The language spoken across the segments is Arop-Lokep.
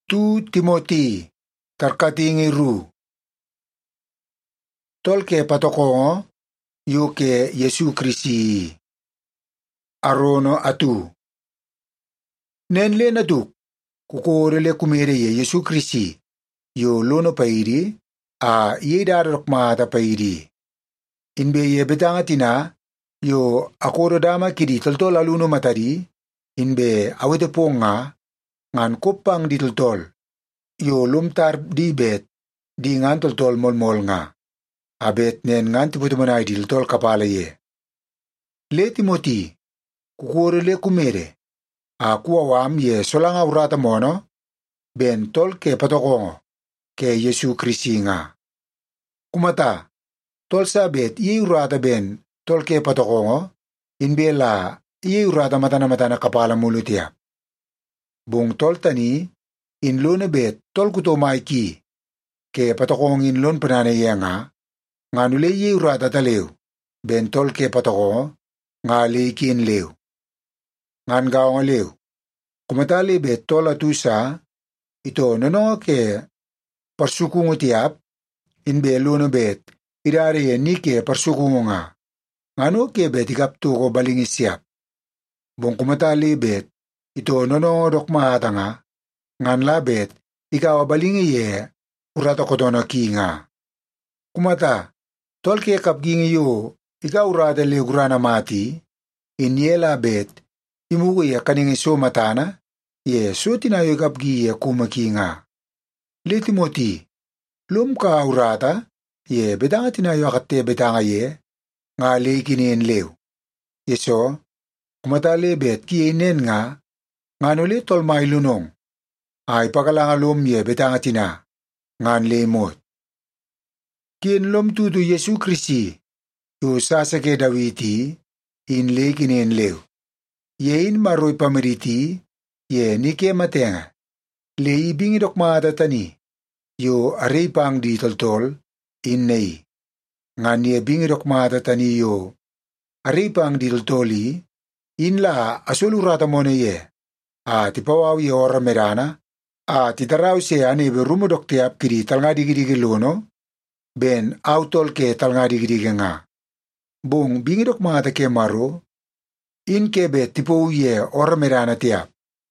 Tu Timoti, tarkatingi ru. Tolke patokongo, yuke Yesu Kristi. Arono atu. Nenle naduk, kukorele kumere ye Yesu Kristi. Yo lono pairi, a yedarokmata pairi. Inbe ye betangatina, yo akorodama kidi toltol aluno matari, inbe awete ponga, ngan kopang di toltol. Yo lumtar di bet, di ngan toltol molmol nga. Abet nen ngan tiputumanay di toltol kapala ye. Le Timoti, kukorele kumere, a kuawam ye solanga urata mono, ben tol ke patokongo, ke Yesu Kristi nga. Kumata, tol sabet ye urata ben tol ke patokongo, inbela ye urata matana kapala mulutia. Bung tol tani, inlone bet tol kuto maiki, ke patokong inlon panane ye nga nganule ye urata taleu, ben tol ke patokongo, nga leikin leu. Ngan gaong leu, kumatali bet tol atusa, ito nono ke persukungo tiap, inbe lono bet, idari ye ni ke persukungo nga. Ngano ke bet ikapto ko balingi siap. Bung kumatali bet, ito nono dokmaata nga, ngan labet, ikaw balingi ye, urata kotono ki nga. Kumata, tol ke kapgingi yo, ikaw urata le gurana mati, inye labet, imugo ye kaningi so matana, ye so tinayo kapgi ye kumaki nga. Le Timoti, lum ka urata, ye betanga tinayo akate betanga ye, nga le kinien leu. Yeso, kumata lebet kienen nga, ngano le tol mailunong, ay pakalanga lum ye betanga tina, ngan le mot. Kien lum tutu Yesu Kristi, yo sasake Dawiti, in le kinien leu. Ye in maroy pameriti, ye nike matenga. Le ibingi dokmata tani, yo aripang di toltol, in nei. Ngan ye bingi dokmata tani yo aripang di toltoli, in la asulurata mone ye. A tipawaw ye ora merana, a titaraw se ane be rumodok tiap kiri talnga digidigi lono, ben autol ke talnga digidigi nga. Bung bingi dokmata ke maro, in kebe tipaw ye ora merana tiap.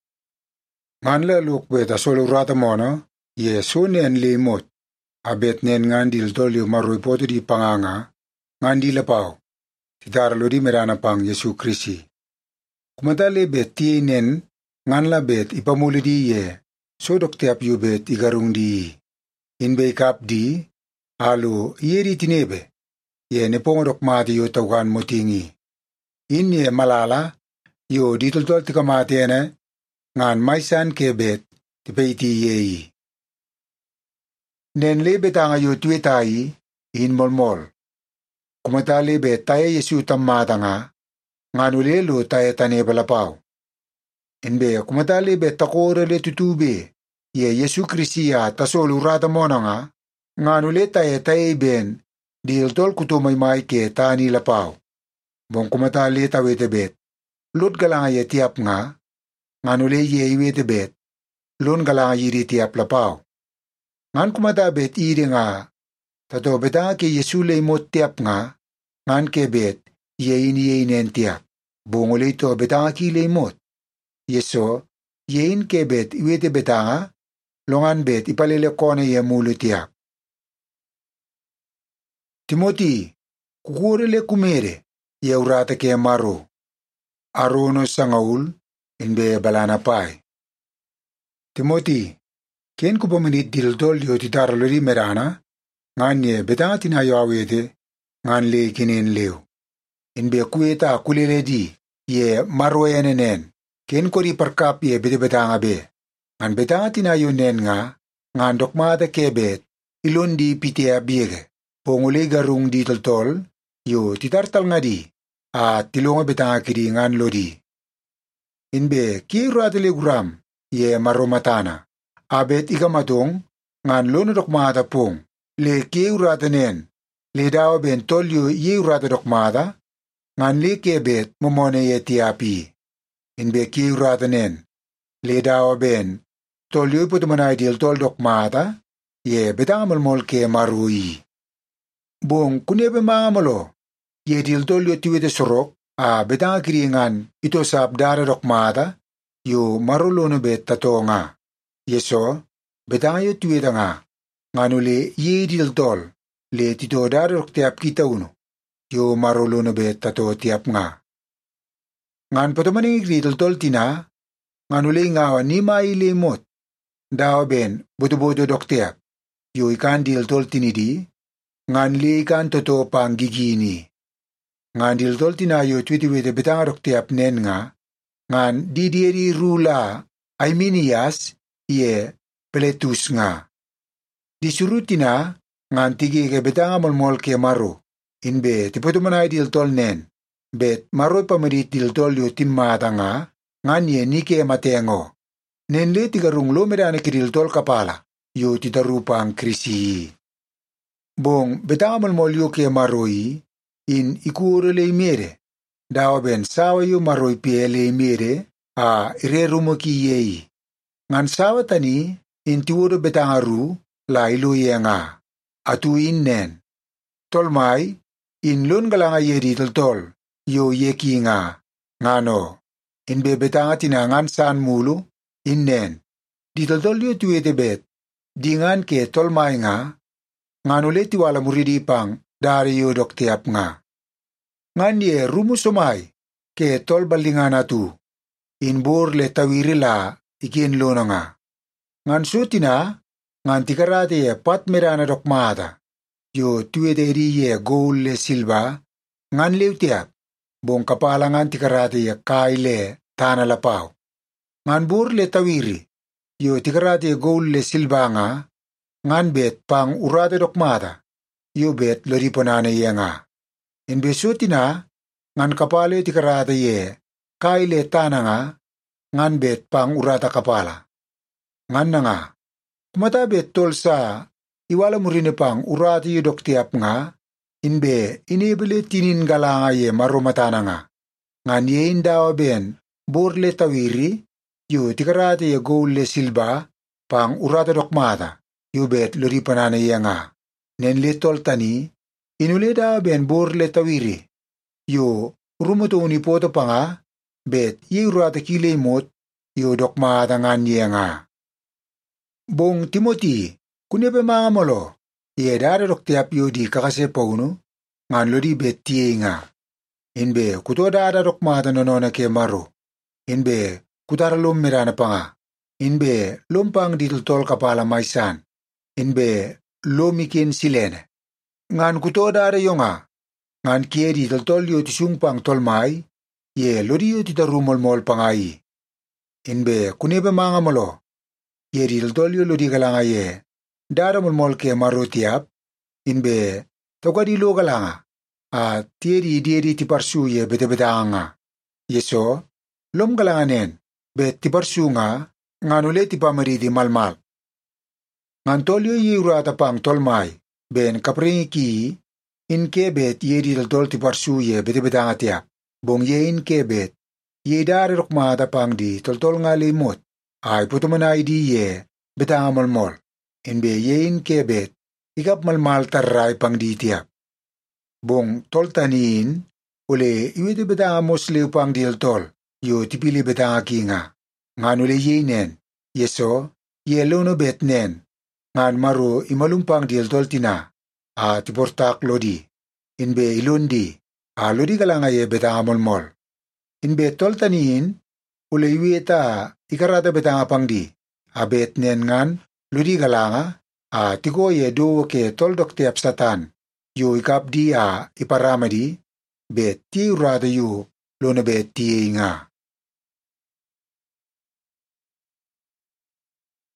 Ngan la lukbet asulurata mono, ye sunen limot. Abet nen ngan dil tolyo maroy poto di panganga, ngan di lapaw. Titara lo di merana pang Yesu Kristi. Kumata lebet tiye nen, ngan la bet ipamuli di ye, so dok tiap yu bet igarung di. Inbe ikap di, alo iye di tinebe, ye nepong dok mati yo tawgan motingi. In ye malala, yo di toltol tikamati ene, ngan maisan ke bet, tipaiti yeyi. Nen lebe tanga yo tuetai, in molmol. Kumata lebe tayo Yesu tamata nga, ngan ulelo tayo tane balapaw. Inbe kumata lebe takore le tutube, ye Yesu Kristi ya tasol urata mona nga, ngan ule tayo ben, diltol kutumay may ke tani lapaw. Bong kumata le tawete bet, lot galanga ye tiap nga, ngan ule ye iwete bet, lon galanga yiri tiap lapaw. Ngan kumata bet iri nga, tato betanga ke Yesu le imot tiap nga, ngan ke bet, ye inen tiap. Bongole ito betanga ki le imot. Yeso, ye in ke bet iwete betanga, longan bet ipalele kone ye mulu tiap. Timoti, kukurele kumere, ye urata ke maro. Arono sangaul, inbe balana pai. Timoti, ken kupaminit dildol yo titara lori merana, ngan ye betanga tinayo awete, ngan le kinin leu. Inbe kueta kulele di, ye maro enen, ken kori perkap ye bete betanga be. Ngan betanga tinayo nen nga, ngan dokmata kebet, ilon di pitea biege. Pongule garung di toltol, yo titartal nga di, at tilonga betanga kiri ngan lodi. Inbe ki ratele guram, ye maro matana. Abet ikamatong, ngan lono dokmata pong, le ki uratanen, le dawa ben tolyo ye urata dokmata, ngan le kebet momone ye tiapi. Inbe ki uratanen, le dawa ben, tolyo putumanay dil tol dokmata ye betang malmol ke marui. Bong kunebe mga malo ye dil tolyo tiwete sorok a betang kiringan ito sa abdara dokmata yo marulono bet tatonga. Yeso betang yo tiwete nga nganule ye dil tol le tito dara doktiap kita uno yo marulono bet tato tiap nga. Ngan patumaning ikridol tol tina nganule ngawa ni mailimot daw ben buto-buto doktiap yo ikan dil tol tinidi ngan li ikan toto pang gigini. Ngan dil tol tinayo twitiwite betang doktiap nen nga ngan didieri rula Aiminias ye Peletus nga. Disuru tina ngan tigi ke betang molmol ke maro inbe tiputumanay dil tol nen bet maroy pamarit dil tol yo timmata nga ngan ye nike matengo. Nenle tigarung lo medane kidil tol kapala yo titarupang krisi. Bong betang molmol yo ke maroi in ikuro le mere dawa ben sawa yo maroi piele mere a irerumo ki yei. Ngan sawa tani in tiwuro betang aru la ilo ye nga atu in nen. Tolmai in lon galanga ye di tol yo ye ki nga ngano in be betang atinangan san mulu in nen. Di tol yo tuwete bet dingan ke tolmai nga nganule tiwala muridi pang dari yo doktiap nga. Ngan ye rumusumay ke tol balingan atu in bor le tawiri la ikin lona nga. Ngan sutina ngan tikarate ye pat merana dokmata yo tuwete ri ye gold le silba ngan leutiap bong kapala ngan tikarate ye kaile tana lapaw. Ngan bor le tawiri yo tikarate ye gold le silba nga ngan bet pang urate dokmata yo bet loriponane ye nga. In besutina ngan kapale tikarate ye kaile tana nga ngan bet pang urata kapala. Ngan na nga kumata bet tol sa iwala murine pang urate yo doktiap nga inbe inibele tinin galanga ye marumatana nga. Ngan ye indawa ben borle tawiri yo tikarate ye gold le silba pang urata dokmata yo bet loripanana ye nga. Nenle tol tani inule dawa ben borle tawiri yo rumoto unipoto pa nga bet ye urata kile imot yo dokmata ngan ye nga. Bong Timoti kunebe mga molo ye dara doktiap yo di kakase pauno ngan lodi bet tiye nga. Inbe kuto dara dokmata nonona ke maro inbe kutara lom merana pa nga. Inbe lompang ditultol kapala maisan inbe lomikin silene. Ngan kuto dara yo nga ngan kie ditultol yo tisungpang tolmai ye lodi yo titarumolmol pangai. Inbe kunebe mga molo ye ditultol yo lodi galanga ye dara molmol ke maro tiap inbe tokadi lo galanga a tiedi tiparsu ye bete-betanga. Yeso lom galanga nen bet tiparsu nga nganule tipamaridi malmal. Ngan tolyo ye urata pang tolmai ben kapringi ki in kebet ye ditultol tiparsu ye bete-betanga tiap. Bong ye in kebet ye dara rokmata pang di toltol nga limot ay putumanay di ye betanga molmol. Inbe ye in kebet ikap malmal tarray pang di tiap. Bong toltanin ule iwete betanga mosliw pang diltol yo tipili betanga kinga. Ngan ule ye nen yeso ye lono bet nen ngan maro imalumpang diltol tina a tiportak lodi. Inbe ilundi a lodi galanga ye betanga molmol. Inbe toltanin ule iweta ikarata betanga pang di a bet nen ngan lodi galanga a tigo ye do ke toldok tiap satan yo ikap di a iparamadi bet ti urada yo lona bet ti nga.